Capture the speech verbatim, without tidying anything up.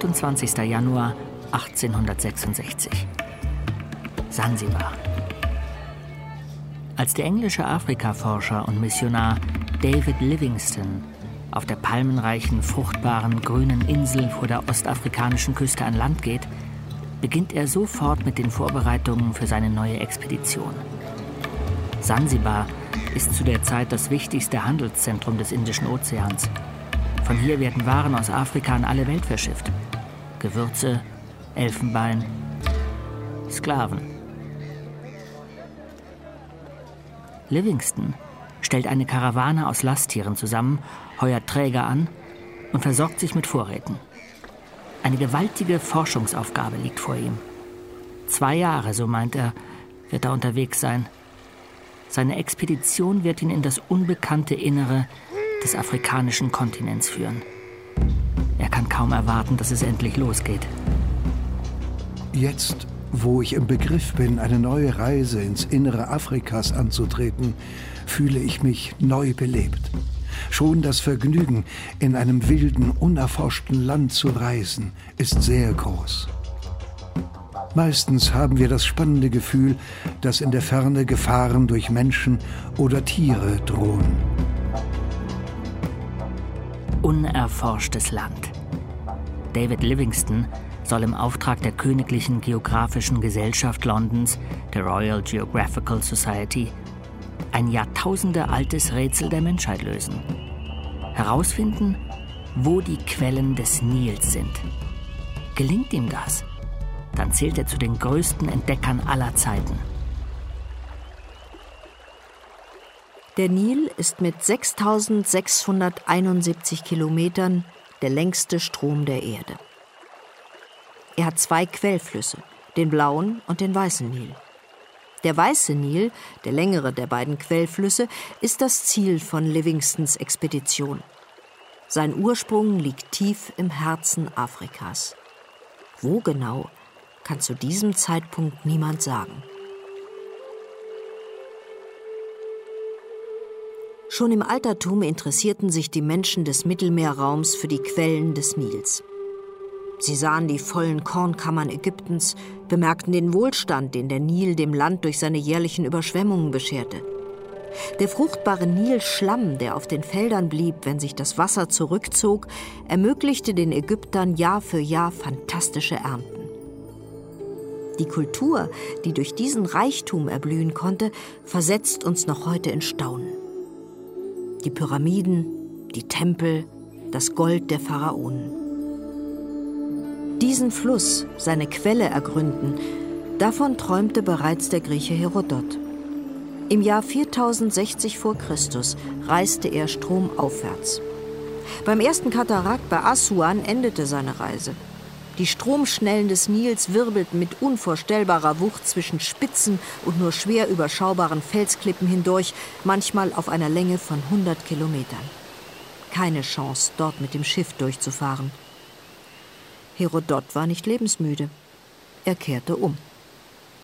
achtundzwanzigster Januar achtzehnhundertsechsundsechzig. Sansibar. Als der englische Afrikaforscher und Missionar David Livingstone auf der palmenreichen, fruchtbaren, grünen Insel vor der ostafrikanischen Küste an Land geht, beginnt er sofort mit den Vorbereitungen für seine neue Expedition. Sansibar ist zu der Zeit das wichtigste Handelszentrum des Indischen Ozeans. Von hier werden Waren aus Afrika an alle Welt verschifft. Gewürze, Elfenbein, Sklaven. Livingstone stellt eine Karawane aus Lasttieren zusammen, heuert Träger an und versorgt sich mit Vorräten. Eine gewaltige Forschungsaufgabe liegt vor ihm. Zwei Jahre, so meint er, wird er unterwegs sein. Seine Expedition wird ihn in das unbekannte Innere des afrikanischen Kontinents führen. Er kann kaum erwarten, dass es endlich losgeht. Jetzt, wo ich im Begriff bin, eine neue Reise ins Innere Afrikas anzutreten, fühle ich mich neu belebt. Schon das Vergnügen, in einem wilden, unerforschten Land zu reisen, ist sehr groß. Meistens haben wir das spannende Gefühl, dass in der Ferne Gefahren durch Menschen oder Tiere drohen. Unerforschtes Land. David Livingstone soll im Auftrag der Königlichen Geographischen Gesellschaft Londons, der Royal Geographical Society, ein jahrtausendealtes Rätsel der Menschheit lösen. Herausfinden, wo die Quellen des Nils sind. Gelingt ihm das, dann zählt er zu den größten Entdeckern aller Zeiten. Der Nil ist mit sechstausendsechshunderteinundsiebzig Kilometern der längste Strom der Erde. Er hat zwei Quellflüsse, den blauen und den weißen Nil. Der weiße Nil, der längere der beiden Quellflüsse, ist das Ziel von Livingstons Expedition. Sein Ursprung liegt tief im Herzen Afrikas. Wo genau, kann zu diesem Zeitpunkt niemand sagen. Schon im Altertum interessierten sich die Menschen des Mittelmeerraums für die Quellen des Nils. Sie sahen die vollen Kornkammern Ägyptens, bemerkten den Wohlstand, den der Nil dem Land durch seine jährlichen Überschwemmungen bescherte. Der fruchtbare Nilschlamm, der auf den Feldern blieb, wenn sich das Wasser zurückzog, ermöglichte den Ägyptern Jahr für Jahr fantastische Ernten. Die Kultur, die durch diesen Reichtum erblühen konnte, versetzt uns noch heute in Staunen. Die Pyramiden, die Tempel, das Gold der Pharaonen. Diesen Fluss, seine Quelle ergründen, davon träumte bereits der Grieche Herodot. Im Jahr viertausendsechzig vor Christus reiste er stromaufwärts. Beim ersten Katarakt bei Assuan endete seine Reise. Die Stromschnellen des Nils wirbelten mit unvorstellbarer Wucht zwischen spitzen und nur schwer überschaubaren Felsklippen hindurch, manchmal auf einer Länge von hundert Kilometern. Keine Chance, dort mit dem Schiff durchzufahren. Herodot war nicht lebensmüde. Er kehrte um.